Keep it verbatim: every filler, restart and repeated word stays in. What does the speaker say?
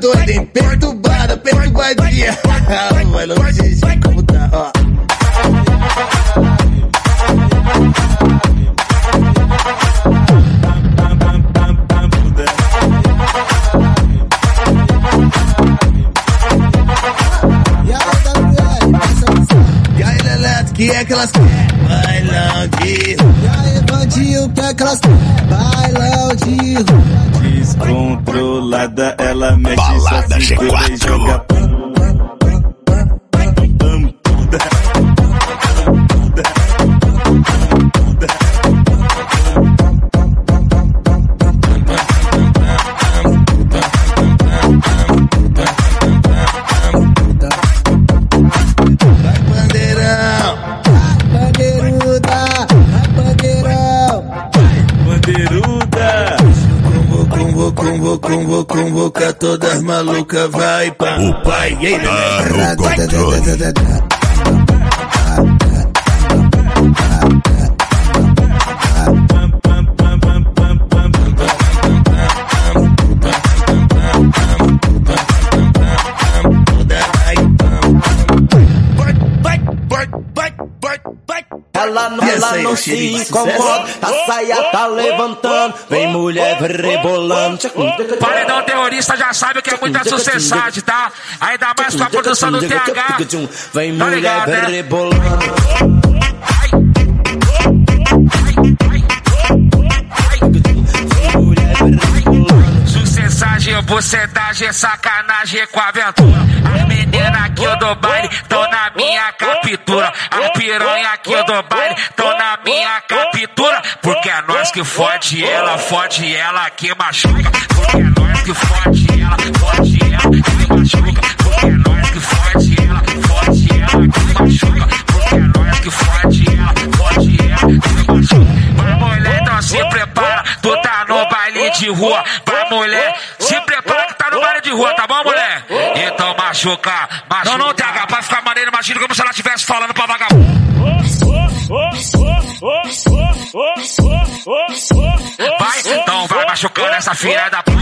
doida, hein? Perturbada, perturbadinha. Vai longe, como tá, ó. E aí, Leleto, que é que elas querem? Bailão de rua. E aí, bandinho, que é que elas querem? Bailão de rua. Descontrolada, ela mexe Balada G quatro. E joga Convo, convoca todas malucas, vai pra o pai. E aí, para o controle. Ela não, ela não se incomoda, a saia tá levantando, vem mulher rebolando. Paredão terrorista já sabe que é muita sucessagem, tá? Ainda mais com a produção do T H. Vem mulher rebolando. Sucessagem, bucetagem, sacanagem com a aventura. As meninas aqui do baile tão na minha captura. As piranha aqui do baile tão na minha captura. Porque é nós que fode ela, fode ela que machuca. Porque é nós que fode ela, fode ela que machuca. Porque é nós que fode ela, fode ela que machuca. Porque é nós que fode ela, fode ela que machuca. Vai mulher, então se prepara, tu tá no baile de rua. Vai mulher, se prepara que tá no baile de rua, tá bom mulher? Então machuca, machuca. Não, não, T H, pra ficar maneiro, imagina como se ela estivesse falando pra vagabundo. Vai, então vai machucando essa filha da p***.